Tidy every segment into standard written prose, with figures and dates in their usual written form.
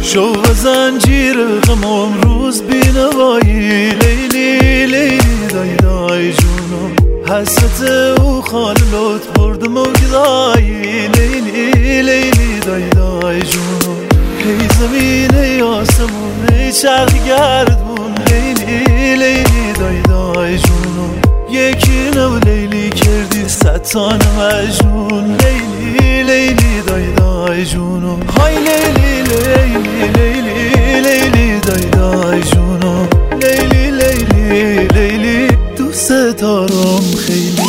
شو و زنجیر غم امروز بینوایی لیلی لیلی دای دای جونم حسرت او خاللوت بردم و گدایی لیلی لیلی دای دای جونم ای زمین ای آسمون ای چرخ گردون لیلی لیلی دای دای جونم یکی نو لیلی کردی ستان مجنون لیلی لیلی دای دای جونم های لیلی لیلی لیلی لیلی دای دای جونم لیلی لیلی لیلی دوست دارم خیلی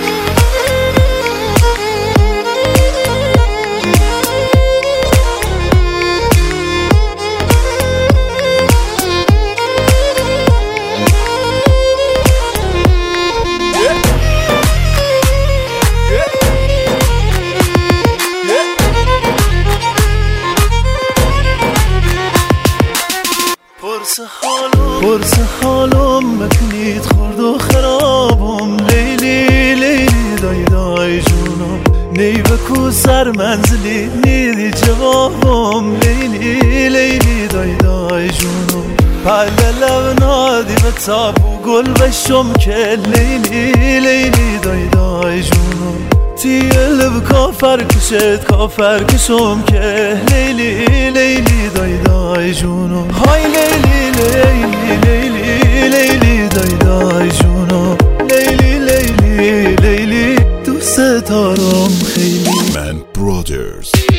پرس حالم مکنید خورد و خرابم لیلی لیلی دای دای جونم نی بکو سر منزلی نیدی جوابم لیلی لیلی دای دای جونم پله لب نادی به تاب و گل بشم که لیلی لیلی دای دای جونم تیلب کافر کشم که لیلی لیلی دای دای جونم های لیلی لیلی لیلی لیلی دای دای جونم لیلی لیلی لیلی دوست دارم خیلی من برادرز